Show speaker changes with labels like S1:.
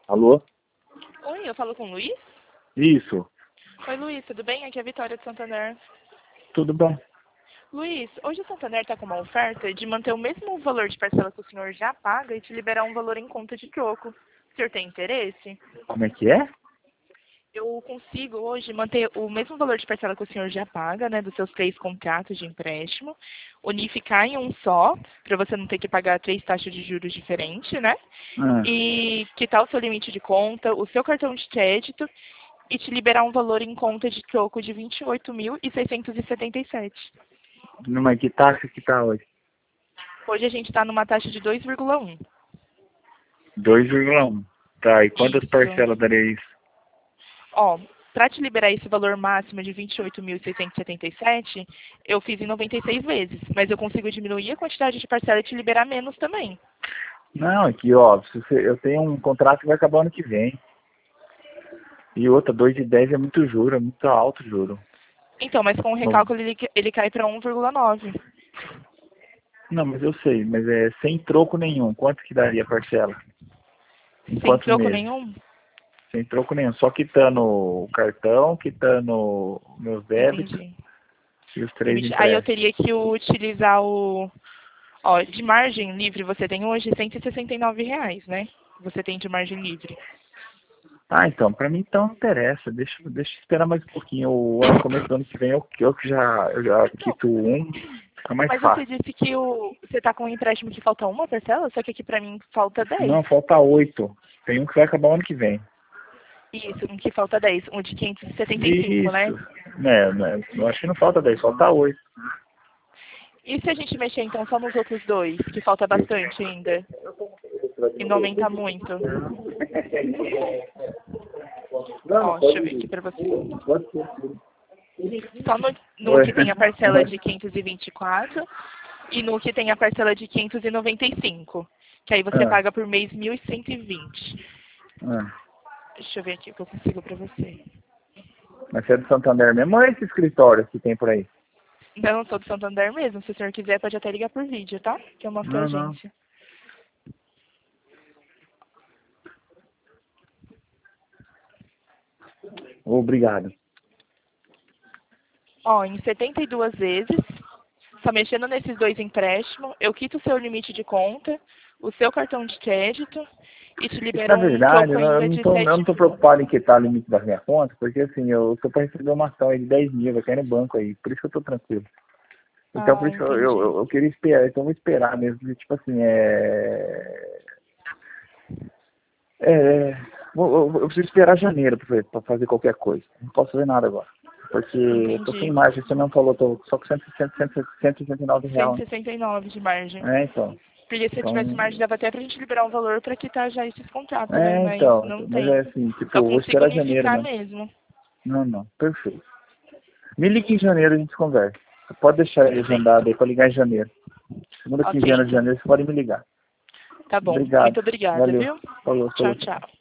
S1: Alô?
S2: Oi, eu falo com o Luiz?
S1: Isso.
S2: Oi, Luiz, tudo bem? Aqui é a Vitória de Santander.
S1: Tudo bem?
S2: Luiz, hoje o Santander está com uma oferta de manter o mesmo valor de parcela que o senhor já paga e te liberar um valor em conta de troco. O senhor tem interesse?
S1: Como é que é?
S2: Eu consigo hoje manter o mesmo valor de parcela que o senhor já paga, né, dos seus 3 contratos de empréstimo, unificar em um só, para você não ter que pagar 3 taxas de juros diferentes, né?
S1: Ah,
S2: E quitar o seu limite de conta, o seu cartão de crédito e te liberar um valor em conta de troco de 28.677.
S1: numa que taxa que tá hoje?
S2: Hoje a gente está numa taxa de 2,1.
S1: 2,1. Tá, e quantas
S2: Isso.
S1: parcelas daria isso?
S2: Ó, para te liberar esse valor máximo de 28.677, eu fiz em 96 vezes, mas eu consigo diminuir a quantidade de parcela e te liberar menos também.
S1: Não, aqui ó, eu tenho um contrato que vai acabar ano que vem. E outra, 2,10 é muito juro, é muito alto o juro.
S2: Então, mas com o
S1: Não,
S2: recálculo ele cai para 1,9.
S1: não, mas eu sei, mas é sem troco nenhum. Quanto que daria a parcela? Em
S2: Sem
S1: quantos
S2: troco
S1: meses?
S2: nenhum?
S1: Sem troco nenhum, só quitando o cartão, quitando meus débitos
S2: Entendi.
S1: e os 3
S2: Aí eu
S1: empréstimos.
S2: teria que utilizar o... Ó, de margem livre você tem hoje R$ 169, né? Você tem de margem livre.
S1: Ah, então, pra mim então não interessa. Deixa eu esperar mais um pouquinho. O ano, começo do ano que vem eu já
S2: Não,
S1: quito um, fica mais
S2: mas você
S1: fácil.
S2: disse que você tá com um empréstimo que falta uma parcela, só que aqui pra mim falta 10.
S1: Não, falta 8. Tem um que vai acabar o ano que vem.
S2: Isso, um que falta 10, um de 575, né?
S1: Isso. Né, eu acho que não falta 10, falta 8.
S2: E se a gente mexer então só nos outros dois, que falta bastante ainda, e não aumenta muito? Ó, deixa eu ver aqui pra você. Só no
S1: Oi.
S2: que tem a parcela de 524 e no que tem a parcela de 595, que aí você
S1: Ah,
S2: paga por mês 1.120.
S1: ah.
S2: Deixa eu ver aqui o que eu consigo pra você.
S1: Mas você é do Santander mesmo ou é esse escritório que tem por aí?
S2: Não, sou do Santander mesmo. Se o senhor quiser, pode até ligar por vídeo, tá? Que eu mostro a
S1: Não, não.
S2: agência.
S1: Obrigado.
S2: Ó, em 72 vezes, só mexendo nesses dois empréstimos, eu quito o seu limite de conta, o seu cartão de crédito e te
S1: Na
S2: libero um
S1: verdade,
S2: troco
S1: eu
S2: ainda
S1: não
S2: de
S1: tô, eu não
S2: 7
S1: tô
S2: mil.
S1: preocupado em quitar o limite da minha conta, porque assim, eu tô para receber uma ação aí de 10 mil, vai cair no banco aí, por isso que eu tô tranquilo. Então, por
S2: Ah,
S1: isso que
S2: entendi.
S1: eu queria esperar, então eu vou esperar mesmo, porque, tipo assim, é, eu preciso esperar janeiro pra fazer qualquer coisa, não posso fazer nada agora, porque eu tô sem
S2: Entendi.
S1: margem, você não falou, tô só com 169
S2: cento
S1: real,
S2: e sessenta e nove de margem.
S1: então,
S2: Porque se eu tivesse
S1: então,
S2: margem, dava até pra gente liberar um valor pra quitar já esses contratos, né? Mas
S1: então,
S2: não
S1: mas é
S2: tem.
S1: assim, tipo,
S2: Só
S1: eu vou
S2: consigo
S1: esperar janeiro
S2: unificar
S1: mesmo,
S2: mesmo.
S1: não, perfeito. Me liga em janeiro, a gente conversa. Você pode deixar ele
S2: Perfeito.
S1: agendado aí para ligar em janeiro. Segunda
S2: Ok,
S1: quinzena de
S2: então.
S1: janeiro, você pode me ligar.
S2: Tá bom.
S1: Obrigado.
S2: Muito obrigada,
S1: Valeu.
S2: viu?
S1: Falou,
S2: Tchau,
S1: falou.
S2: tchau.